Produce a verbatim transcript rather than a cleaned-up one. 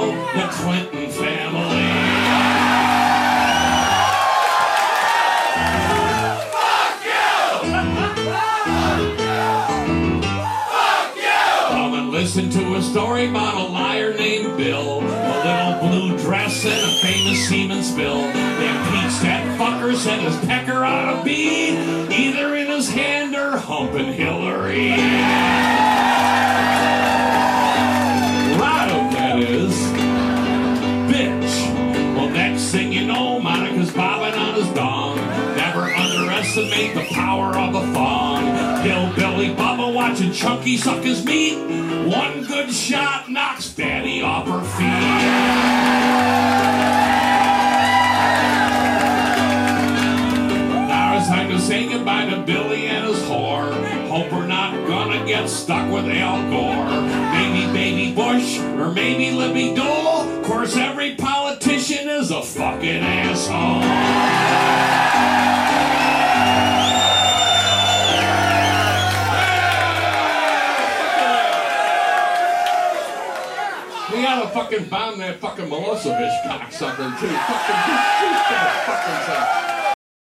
Bill, the Clinton family. Fuck you! Fuck you! Come and listen to a story about a liar named Bill, a little blue dress and a famous semen spill. They impeached that fucker, said his pecker ought to be either in his hand or humping Hillary. Rado, that is. Bitch. Well, next thing you know, Monica's bobbing on his dong. Never underestimate the power of a thong. Hillbilly Bubba watching Chunky suck his meat. One good shot knocks Daddy off her feet. Time to say goodbye to Billy and his whore. Hope we're not gonna get stuck with Al Gore. Maybe Baby Bush, or maybe Libby Dole. Of course, every politician is a fucking asshole. We gotta fucking bomb that fucking Milosevic cocksucker too. Fucking shoot that fucking thing.